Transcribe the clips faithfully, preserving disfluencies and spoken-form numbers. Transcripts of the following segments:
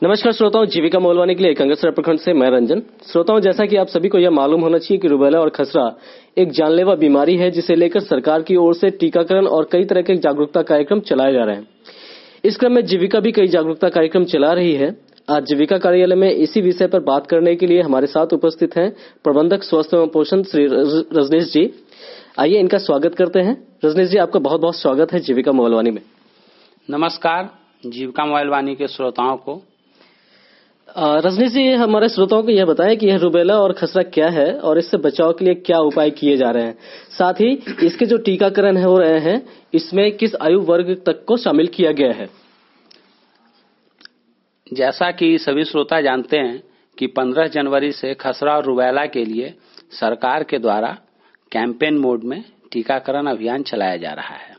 नमस्कार श्रोताओं, जीविका मोहलवानी के लिए एकंगेश्वर प्रखंड से मैं रंजन। श्रोताओं, जैसा कि आप सभी को यह मालूम होना चाहिए कि रूबेला और खसरा एक जानलेवा बीमारी है जिसे लेकर सरकार की ओर से टीकाकरण और कई तरह के जागरूकता कार्यक्रम चलाए जा रहे हैं। इस क्रम में जीविका भी कई जागरूकता कार्यक्रम चला रही है। आज जीविका कार्यालय में इसी विषय पर बात करने के लिए हमारे साथ उपस्थित हैं प्रबंधक स्वास्थ्य एवं पोषण श्री रजनीश जी। आइए इनका स्वागत करते हैं। रजनीश जी, आपका बहुत बहुत स्वागत है जीविका मोहलवानी में। नमस्कार जीविका मोहलवानी के श्रोताओं को। रजनीश जी, हमारे श्रोताओं को यह बताएं कि यह रूबेला और खसरा क्या है और इससे बचाव के लिए क्या उपाय किए जा रहे हैं, साथ ही इसके जो टीकाकरण हो रहे हैं इसमें किस आयु वर्ग तक को शामिल किया गया है। जैसा कि सभी श्रोता जानते हैं कि पंद्रह जनवरी से खसरा और रूबेला के लिए सरकार के द्वारा कैंपेन मोड में टीकाकरण अभियान चलाया जा रहा है।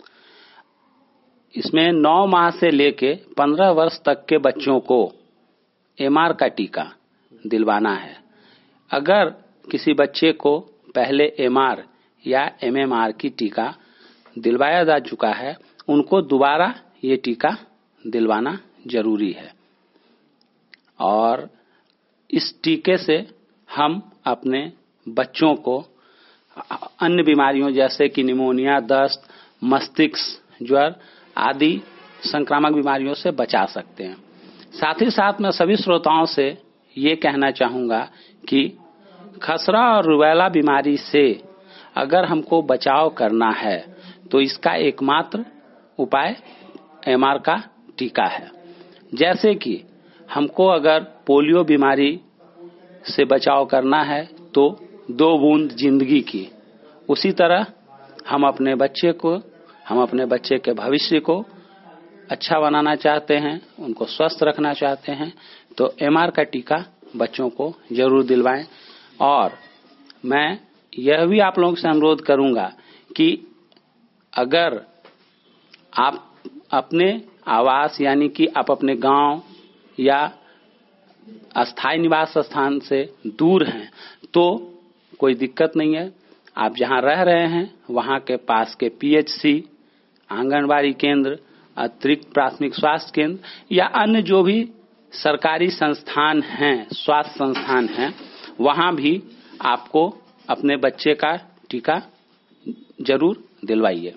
इसमें नौ माह से लेके पंद्रह वर्ष तक के बच्चों को एमआर का टीका दिलवाना है। अगर किसी बच्चे को पहले एमआर या एमएमआर की टीका दिलवाया जा चुका है, उनको दोबारा ये टीका दिलवाना जरूरी है। और इस टीके से हम अपने बच्चों को अन्य बीमारियों जैसे कि निमोनिया, दस्त, मस्तिष्क ज्वर आदि संक्रामक बीमारियों से बचा सकते हैं। साथ ही साथ मैं सभी श्रोताओं से ये कहना चाहूंगा कि खसरा और रूबेला बीमारी से अगर हमको बचाव करना है तो इसका एकमात्र उपाय एमआर का टीका है। जैसे कि हमको अगर पोलियो बीमारी से बचाव करना है तो दो बूंद जिंदगी की, उसी तरह हम अपने बच्चे को हम अपने बच्चे के भविष्य को अच्छा बनाना चाहते हैं, उनको स्वस्थ रखना चाहते हैं तो एमआर का टीका बच्चों को जरूर दिलवाएं। और मैं यह भी आप लोगों से अनुरोध करूंगा कि अगर आप अपने आवास यानी कि आप अपने गांव या अस्थायी निवास स्थान से दूर हैं तो कोई दिक्कत नहीं है। आप जहां रह रहे हैं वहां के पास के पीएचसी, आंगनबाड़ी केंद्र, अतिरिक्त प्राथमिक स्वास्थ्य केंद्र या अन्य जो भी सरकारी संस्थान हैं, स्वास्थ्य संस्थान हैं, वहां भी आपको अपने बच्चे का टीका जरूर दिलवाइए।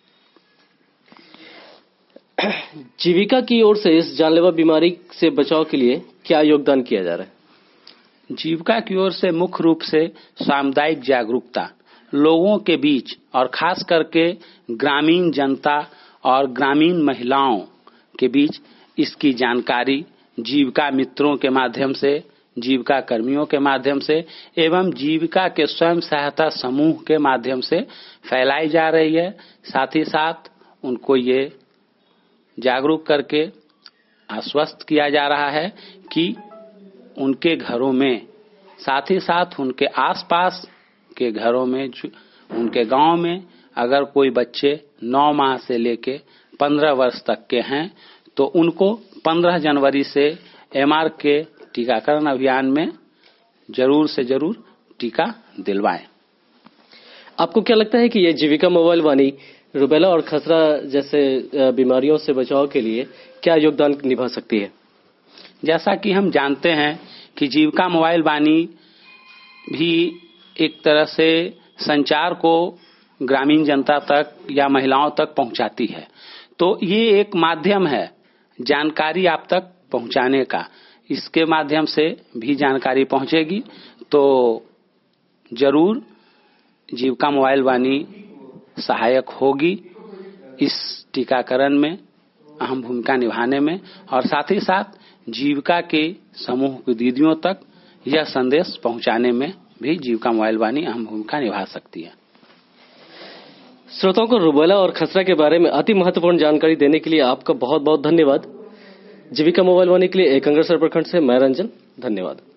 जीविका की ओर से इस जानलेवा बीमारी से बचाव के लिए क्या योगदान किया जा रहा है? जीविका की ओर से मुख्य रूप से सामुदायिक जागरूकता लोगों के बीच और खास करके ग्रामीण जनता और ग्रामीण महिलाओं के बीच इसकी जानकारी जीविका मित्रों के माध्यम से, जीविका कर्मियों के माध्यम से एवं जीविका के स्वयं सहायता समूह के माध्यम से फैलाई जा रही है। साथ ही साथ उनको ये जागरूक करके आश्वस्त किया जा रहा है कि उनके घरों में, साथ ही साथ उनके आसपास के घरों में, उनके गांव में अगर कोई बच्चे नौ माह से लेके पंद्रह वर्ष तक के हैं तो उनको पंद्रह जनवरी से एमआर के टीकाकरण अभियान में जरूर से जरूर टीका दिलवाएं। आपको क्या लगता है कि ये जीविका मोहलवानी रूबेला और खसरा जैसे बीमारियों से बचाव के लिए क्या योगदान निभा सकती है? जैसा कि हम जानते हैं कि जीविका मोहलवानी भी एक तरह से संचार को ग्रामीण जनता तक या महिलाओं तक पहुंचाती है, तो ये एक माध्यम है जानकारी आप तक पहुंचाने का। इसके माध्यम से भी जानकारी पहुंचेगी तो जरूर जीविका मोहलवानी सहायक होगी इस टीकाकरण में अहम भूमिका निभाने में। और साथ ही साथ जीविका के समूह की दीदियों तक यह संदेश पहुंचाने में भी जीविका मोहलवानी अहम भूमिका निभा सकती है। श्रोताओं को रूबेला और खसरा के बारे में अति महत्वपूर्ण जानकारी देने के लिए आपका बहुत बहुत धन्यवाद। जीविका मोहलवानी के लिए एकंगेश्वर प्रखंड से मैं रंजन, धन्यवाद।